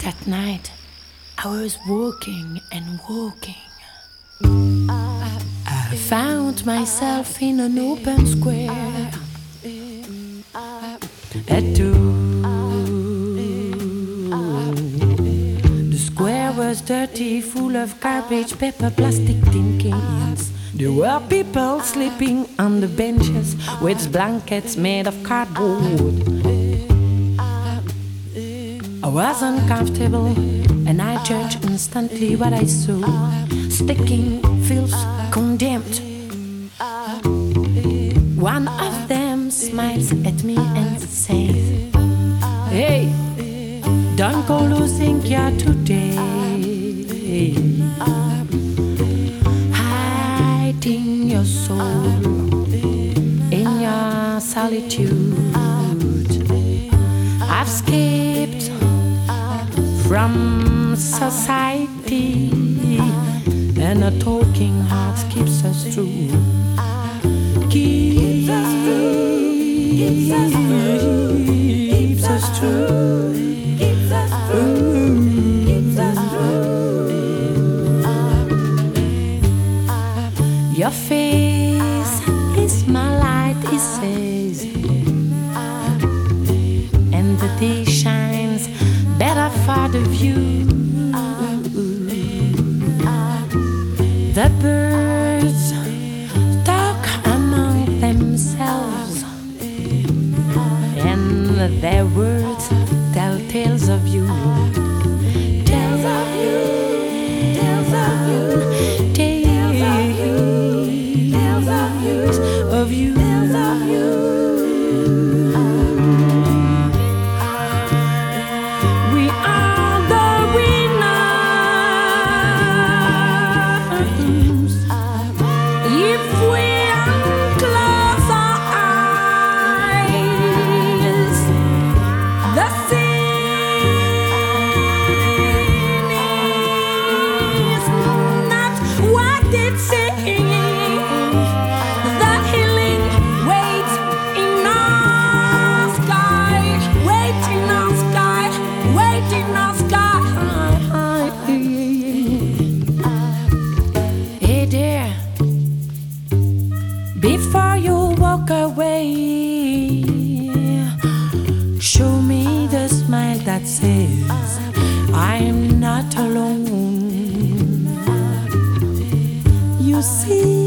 That night, I was walking and walking. I found myself in an open square. At 2, the square was dirty, full of garbage, paper, plastic, tin cans. There were people sleeping on the benches with blankets made of cardboard. I was uncomfortable and I judged instantly what I saw. Sticking, filth, condemned. One of them smiles at me and says, "Hey, don't go losing your today. Hiding your soul in your solitude. I've escaped from society, and a talking heart keeps us true. Keeps us true. Keeps us true. Keeps us true. Keeps us true. Keeps us true. Your face is my light," he says, "and the day shines better for the view. The birds talk among themselves, and their words tell tales of you. Tales of you, tales of you, tales of you, tales of you, of you, tales of you. We are the winners if we unclose our eyes. The sin is not what it seems. The healing waits in our sky, waits in our sky, waits in our sky. Hey there, before you walk away, show me the smile that says I'm not alone. You see,